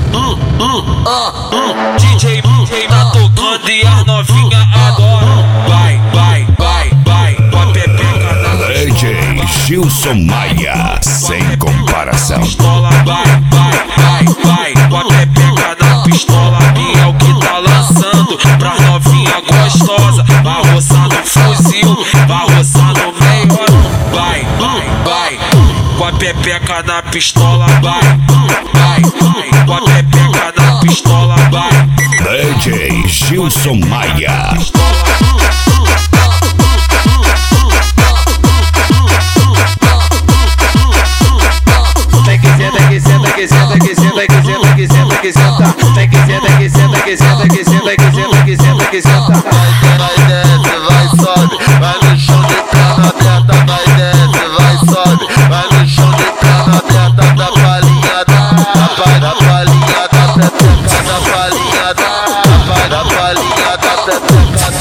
DJ tá tocando e as novinha adoram. Vai, vai, vai, vai, com a pepeca na DJ Gilson Maia, sem comparação. pistola. Vai, vai, vai, vai, com a pepeca na pistola. E é o que tá lançando pra novinha gostosa. Vai roçar no fuzil, vai roçar no meio. Vai, vai, vai, com a pepeca na pistola. Vai, vai, vai, com a pepeca na pistola. Vai, DJ Gilson Maia. Tem que senta, que senta, que senta, que senta, que senta, que senta, que senta. Tem que senta, que senta, que senta, que senta, que senta, que senta, que senta. Vai desce, vai sobe, vai no chão de cana aberta, vai desce, vai sobe, vai no chão de cana aberta, da palhinha da palhinha da pepeca, da palhinha da palhinha da pepeca.